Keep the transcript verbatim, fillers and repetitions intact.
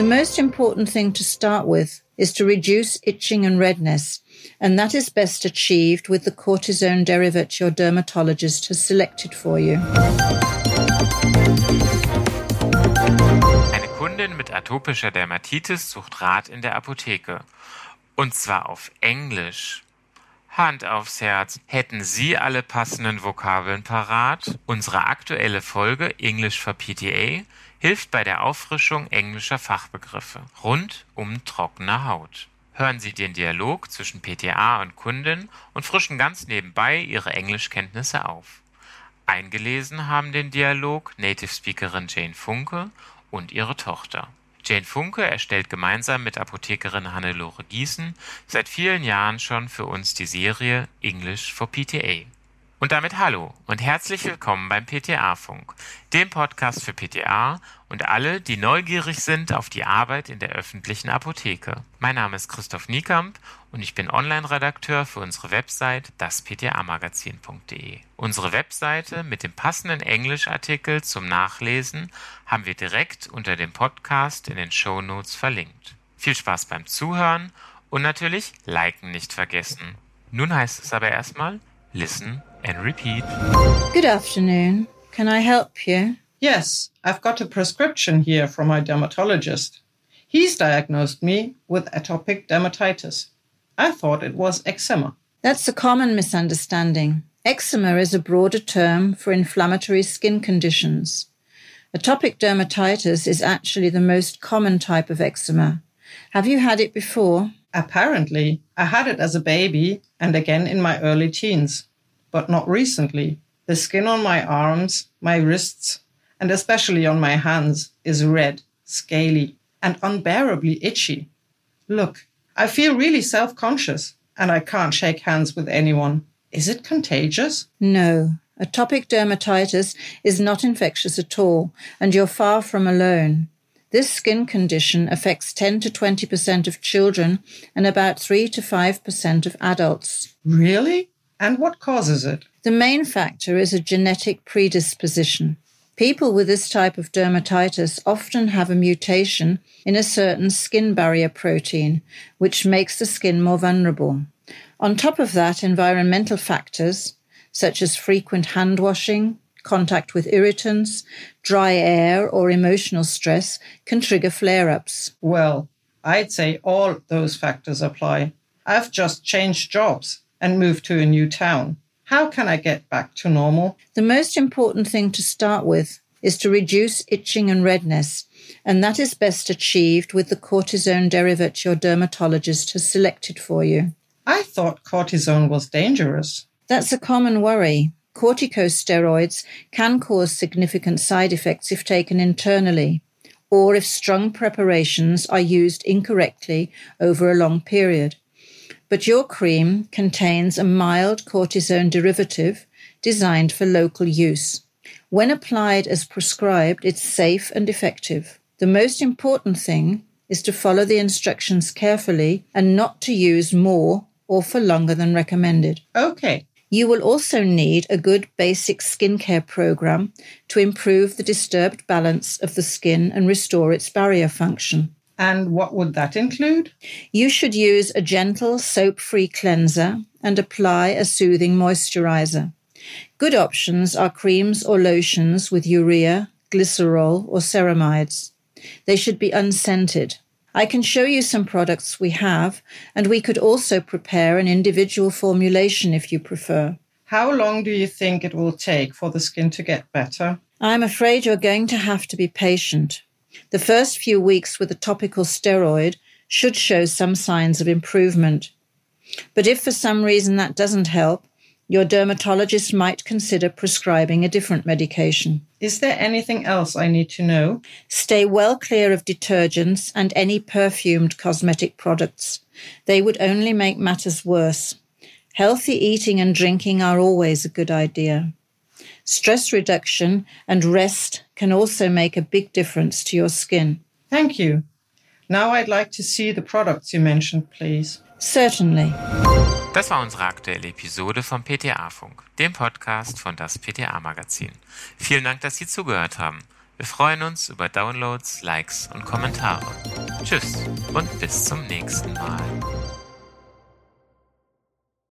most important thing to start with is to reduce itching and redness, and that is best achieved with the cortisone derivative your dermatologist has selected for you. Eine Kundin mit atopischer Dermatitis sucht Rat in der Apotheke. Und zwar auf Englisch. Hand aufs Herz, hätten Sie alle passenden Vokabeln parat? Unsere aktuelle Folge English for P T A hilft bei der Auffrischung englischer Fachbegriffe rund um trockene Haut. Hören Sie den Dialog zwischen P T A und Kundin und frischen ganz nebenbei Ihre Englischkenntnisse auf. Eingelesen haben den Dialog Native Speakerin Jane Funke und ihre Tochter. Jane Funke erstellt gemeinsam mit Apothekerin Hannelore Gießen seit vielen Jahren schon für uns die Serie English for P T A. Und damit hallo und herzlich willkommen beim P T A-Funk, dem Podcast für P T A und alle, die neugierig sind auf die Arbeit in der öffentlichen Apotheke. Mein Name ist Christoph Niekamp und ich bin Online-Redakteur für unsere Website das p t a magazin punkt d e. Unsere Webseite mit dem passenden Englischartikel zum Nachlesen haben wir direkt unter dem Podcast in den Shownotes verlinkt. Viel Spaß beim Zuhören und natürlich Liken nicht vergessen. Nun heißt es aber erstmal Listen and repeat. Good afternoon. Can I help you? Yes, I've got a prescription here from my dermatologist. He's diagnosed me with atopic dermatitis. I thought it was eczema. That's a common misunderstanding. Eczema is a broader term for inflammatory skin conditions. Atopic dermatitis is actually the most common type of eczema. Have you had it before? Apparently, I had it as a baby and again in my early teens, but not recently. The skin on my arms, my wrists, and especially on my hands is red, scaly, and unbearably itchy. Look, I feel really self-conscious and I can't shake hands with anyone. Is it contagious? No. Atopic dermatitis is not infectious at all, and you're far from alone. This skin condition affects ten to twenty percent of children and about three to five percent of adults. Really? And what causes it? The main factor is a genetic predisposition. People with this type of dermatitis often have a mutation in a certain skin barrier protein, which makes the skin more vulnerable. On top of that, environmental factors, such as frequent hand washing, contact with irritants, dry air, or emotional stress, can trigger flare-ups. Well, I'd say all those factors apply. I've just changed jobs and moved to a new town. How can I get back to normal? The most important thing to start with is to reduce itching and redness, and that is best achieved with the cortisone derivative your dermatologist has selected for you. I thought cortisone was dangerous. That's a common worry. Corticosteroids can cause significant side effects if taken internally, or if strong preparations are used incorrectly over a long period. But your cream contains a mild cortisone derivative designed for local use. When applied as prescribed, it's safe and effective. The most important thing is to follow the instructions carefully and not to use more or for longer than recommended. Okay. You will also need a good basic skincare program to improve the disturbed balance of the skin and restore its barrier function. And what would that include? You should use a gentle soap-free cleanser and apply a soothing moisturizer. Good options are creams or lotions with urea, glycerol, or ceramides. They should be unscented. I can show you some products we have, and we could also prepare an individual formulation if you prefer. How long do you think it will take for the skin to get better? I'm afraid you're going to have to be patient. The first few weeks with a topical steroid should show some signs of improvement. But if for some reason that doesn't help, your dermatologist might consider prescribing a different medication. Is there anything else I need to know? Stay well clear of detergents and any perfumed cosmetic products. They would only make matters worse. Healthy eating and drinking are always a good idea. Stress reduction and rest can also make a big difference to your skin. Thank you. Now I'd like to see the products you mentioned, please. Certainly. Das war unsere aktuelle Episode vom P T A-Funk, dem Podcast von das P T A-Magazin. Vielen Dank, dass Sie zugehört haben. Wir freuen uns über Downloads, Likes und Kommentare. Tschüss und bis zum nächsten Mal.